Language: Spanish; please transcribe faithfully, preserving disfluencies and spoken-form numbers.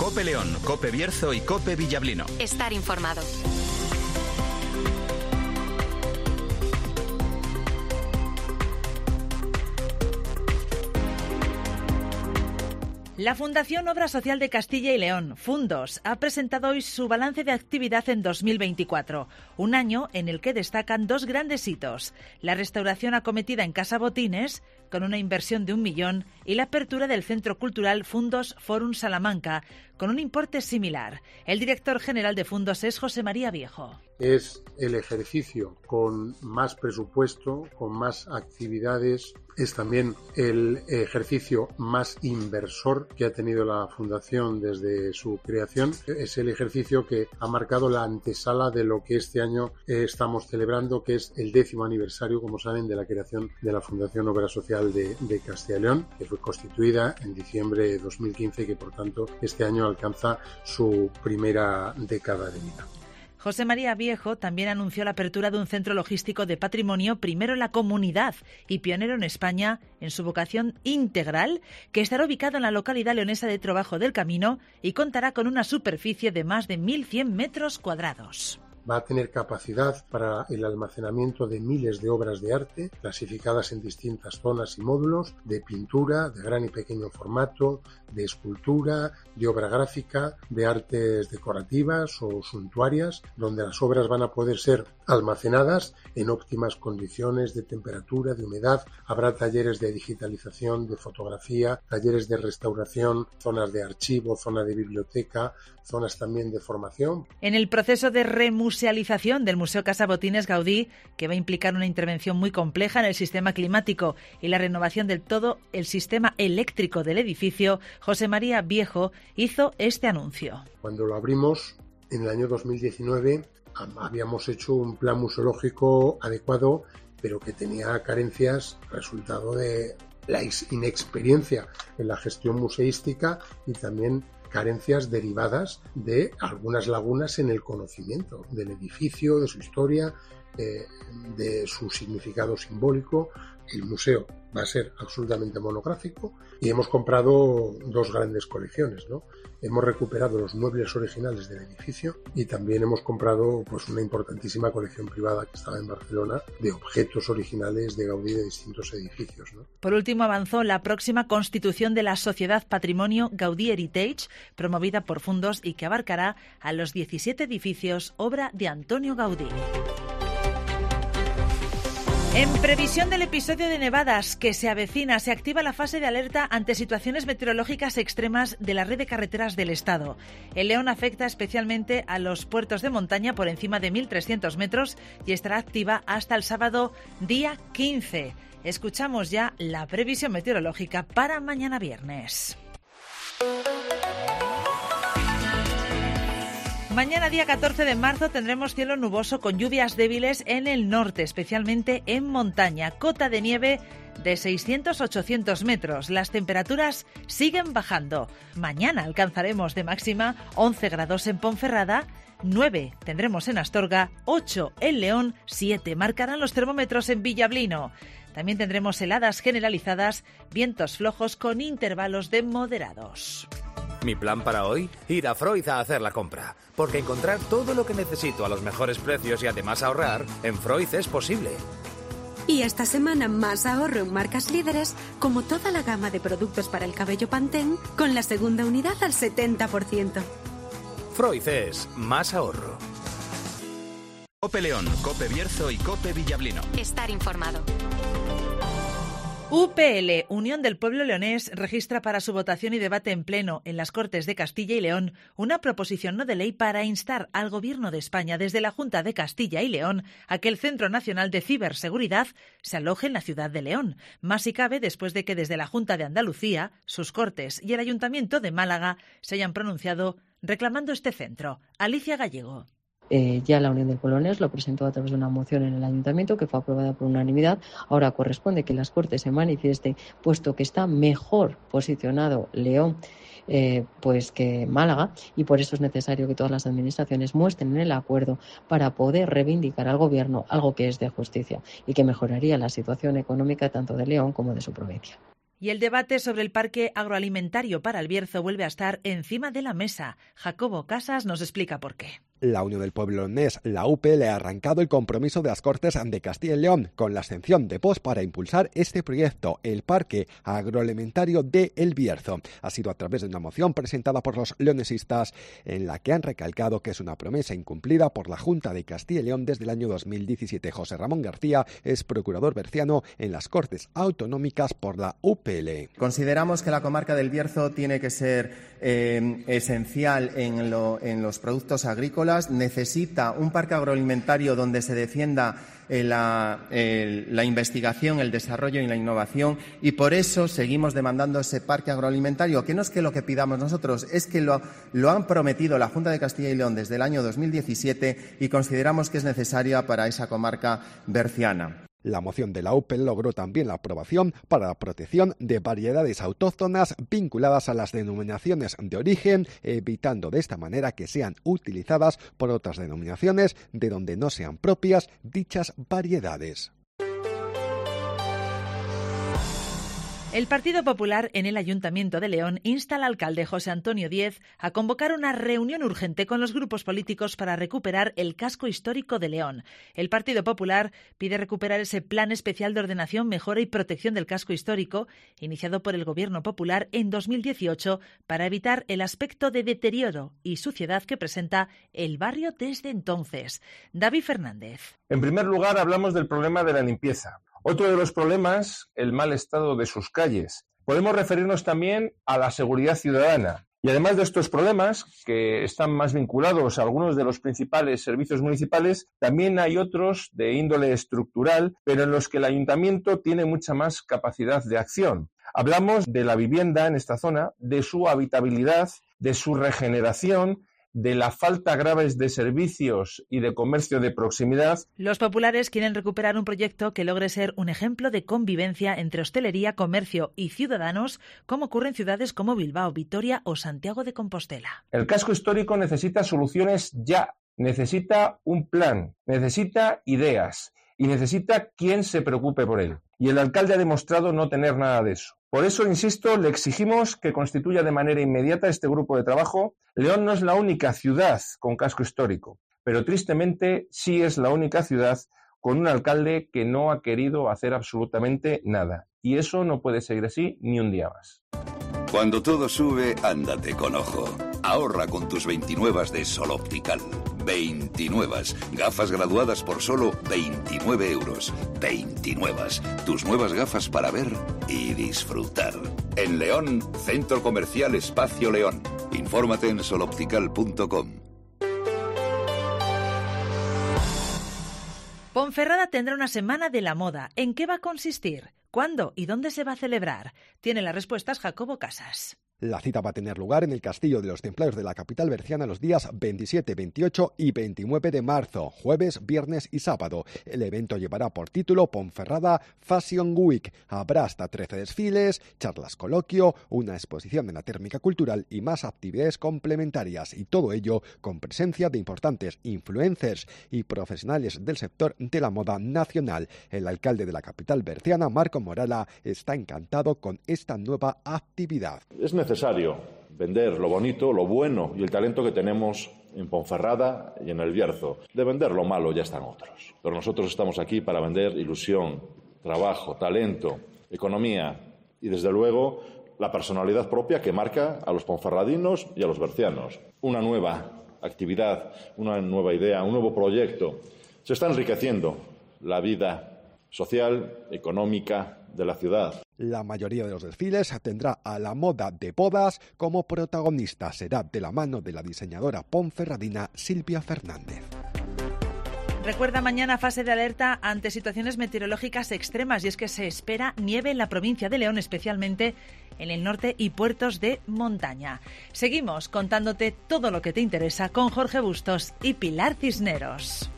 COPE León, COPE Bierzo y COPE Villablino. Estar informado. La Fundación Obra Social de Castilla y León, Fundos, ha presentado hoy su balance de actividad en dos mil veinticuatro, un año en el que destacan dos grandes hitos: la restauración acometida en Casa Botines, con una inversión de un millón, y la apertura del Centro Cultural Fundos Forum Salamanca, con un importe similar. El director general de Fundos es José María Viejo. Es el ejercicio con más presupuesto, con más actividades. Es también el ejercicio más inversor que ha tenido la Fundación desde su creación. Es el ejercicio que ha marcado la antesala de lo que este año estamos celebrando, que es el décimo aniversario, como saben, de la creación de la Fundación Obra Social de, de Castilla y León, que fue constituida en diciembre de dos mil quince y que, por tanto, este año alcanza su primera década de vida. José María Viejo también anunció la apertura de un centro logístico de patrimonio, primero en la comunidad y pionero en España en su vocación integral, que estará ubicado en la localidad leonesa de Trobajo del Camino y contará con una superficie de más de mil cien metros cuadrados. Va a tener capacidad para el almacenamiento de miles de obras de arte, clasificadas en distintas zonas y módulos, de pintura, de gran y pequeño formato, de escultura, de obra gráfica, de artes decorativas o suntuarias, donde las obras van a poder ser almacenadas en óptimas condiciones de temperatura, de humedad. Habrá talleres de digitalización, de fotografía, talleres de restauración, zonas de archivo, zona de biblioteca, zonas también de formación. En el proceso de remusealización del Museo Casa Botines Gaudí, que va a implicar una intervención muy compleja en el sistema climático y la renovación del todo el sistema eléctrico del edificio, José María Viejo hizo este anuncio. Cuando lo abrimos en el año dos mil diecinueve habíamos hecho un plan museológico adecuado, pero que tenía carencias resultado de la inexperiencia en la gestión museística y también carencias derivadas de algunas lagunas en el conocimiento del edificio, de su historia, eh, de su significado simbólico. El museo va a ser absolutamente monográfico y hemos comprado dos grandes colecciones, ¿no? Hemos recuperado los muebles originales del edificio y también hemos comprado pues una importantísima colección privada que estaba en Barcelona de objetos originales de Gaudí de distintos edificios, ¿no? Por último, avanzó la próxima constitución de la Sociedad Patrimonio Gaudí Heritage, promovida por Fundos y que abarcará a los diecisiete edificios obra de Antonio Gaudí. En previsión del episodio de nevadas que se avecina, se activa la fase de alerta ante situaciones meteorológicas extremas de la red de carreteras del Estado. El León afecta especialmente a los puertos de montaña por encima de mil trescientos metros y estará activa hasta el sábado día quince. Escuchamos ya la previsión meteorológica para mañana viernes. Mañana, día catorce de marzo, tendremos cielo nuboso con lluvias débiles en el norte, especialmente en montaña. Cota de nieve de seiscientos a ochocientos metros. Las temperaturas siguen bajando. Mañana alcanzaremos de máxima once grados en Ponferrada, nueve tendremos en Astorga, ocho en León, siete marcarán los termómetros en Villablino. También tendremos heladas generalizadas, vientos flojos con intervalos de moderados. Mi plan para hoy, ir a Freud a hacer la compra, porque encontrar todo lo que necesito a los mejores precios y además ahorrar, en Freud es posible. Y esta semana más ahorro en marcas líderes, como toda la gama de productos para el cabello Pantene, con la segunda unidad al setenta por ciento. Freud es más ahorro. COPE León, COPE Bierzo y COPE Villablino. Estar informado. U P L, Unión del Pueblo Leonés, registra para su votación y debate en pleno en las Cortes de Castilla y León una proposición no de ley para instar al Gobierno de España desde la Junta de Castilla y León a que el Centro Nacional de Ciberseguridad se aloje en la ciudad de León. Más si cabe después de que desde la Junta de Andalucía, sus Cortes y el Ayuntamiento de Málaga se hayan pronunciado reclamando este centro. Alicia Gallego. Eh, ya la Unión del Pueblo Leonés lo presentó a través de una moción en el Ayuntamiento que fue aprobada por unanimidad. Ahora corresponde que las Cortes se manifiesten, puesto que está mejor posicionado León eh, pues que Málaga, y por eso es necesario que todas las administraciones muestren el acuerdo para poder reivindicar al Gobierno algo que es de justicia y que mejoraría la situación económica tanto de León como de su provincia. Y el debate sobre el parque agroalimentario para el Bierzo vuelve a estar encima de la mesa. Jacobo Casas nos explica por qué. La Unión del Pueblo Leonés, la U P, le ha arrancado el compromiso de las Cortes de Castilla y León con la abstención de Vox para impulsar este proyecto, el Parque Agroalimentario de El Bierzo. Ha sido a través de una moción presentada por los leonesistas en la que han recalcado que es una promesa incumplida por la Junta de Castilla y León desde el año dos mil diecisiete. José Ramón García es procurador berciano en las Cortes Autonómicas por la U P L. Consideramos que la comarca del Bierzo tiene que ser eh, esencial en, lo, en los productos agrícolas. Necesita un parque agroalimentario donde se defienda eh, la, eh, la investigación, el desarrollo y la innovación, y por eso seguimos demandando ese parque agroalimentario, que no es que lo que pidamos nosotros, es que lo, lo han prometido la Junta de Castilla y León desde el año dos mil diecisiete y consideramos que es necesaria para esa comarca berciana. La moción de la U P logró también la aprobación para la protección de variedades autóctonas vinculadas a las denominaciones de origen, evitando de esta manera que sean utilizadas por otras denominaciones de donde no sean propias dichas variedades. El Partido Popular en el Ayuntamiento de León insta al alcalde José Antonio Díez a convocar una reunión urgente con los grupos políticos para recuperar el casco histórico de León. El Partido Popular pide recuperar ese plan especial de ordenación, mejora y protección del casco histórico iniciado por el Gobierno Popular en dos mil dieciocho para evitar el aspecto de deterioro y suciedad que presenta el barrio desde entonces. David Fernández. En primer lugar, hablamos del problema de la limpieza. Otro de los problemas, el mal estado de sus calles. Podemos referirnos también a la seguridad ciudadana. Y además de estos problemas, que están más vinculados a algunos de los principales servicios municipales, también hay otros de índole estructural, pero en los que el ayuntamiento tiene mucha más capacidad de acción. Hablamos de la vivienda en esta zona, de su habitabilidad, de su regeneración, de la falta grave de servicios y de comercio de proximidad. Los populares quieren recuperar un proyecto que logre ser un ejemplo de convivencia entre hostelería, comercio y ciudadanos, como ocurre en ciudades como Bilbao, Vitoria o Santiago de Compostela. El casco histórico necesita soluciones ya, necesita un plan, necesita ideas y necesita quien se preocupe por él. Y el alcalde ha demostrado no tener nada de eso. Por eso, insisto, le exigimos que constituya de manera inmediata este grupo de trabajo. León no es la única ciudad con casco histórico, pero tristemente sí es la única ciudad con un alcalde que no ha querido hacer absolutamente nada. Y eso no puede seguir así ni un día más. Cuando todo sube, ándate con ojo. Ahorra con tus veintinuevas de Sol Optical. veintinuevas. Gafas graduadas por solo veintinueve euros. veintinuevas. Tus nuevas gafas para ver y disfrutar. En León, Centro Comercial Espacio León. Infórmate en sol optical punto com. Ponferrada tendrá una semana de la moda. ¿En qué va a consistir? ¿Cuándo y dónde se va a celebrar? Tiene las respuestas Jacobo Casas. La cita va a tener lugar en el Castillo de los Templarios de la capital berciana los días veintisiete, veintiocho y veintinueve de marzo, jueves, viernes y sábado. El evento llevará por título Ponferrada Fashion Week. Habrá hasta trece desfiles, charlas coloquio, una exposición de la térmica cultural y más actividades complementarias. Y todo ello con presencia de importantes influencers y profesionales del sector de la moda nacional. El alcalde de la capital berciana, Marco Morala, está encantado con esta nueva actividad. Es necesario vender lo bonito, lo bueno y el talento que tenemos en Ponferrada y en El Bierzo. De vender lo malo ya están otros. Pero nosotros estamos aquí para vender ilusión, trabajo, talento, economía y, desde luego, la personalidad propia que marca a los ponferradinos y a los bercianos. Una nueva actividad, una nueva idea, un nuevo proyecto. Se está enriqueciendo la vida social, económica de la ciudad. La mayoría de los desfiles tendrá a la moda de bodas como protagonista. Será de la mano de la diseñadora ponferradina Silvia Fernández. Recuerda mañana fase de alerta ante situaciones meteorológicas extremas y es que se espera nieve en la provincia de León, especialmente en el norte y puertos de montaña. Seguimos contándote todo lo que te interesa con Jorge Bustos y Pilar Cisneros.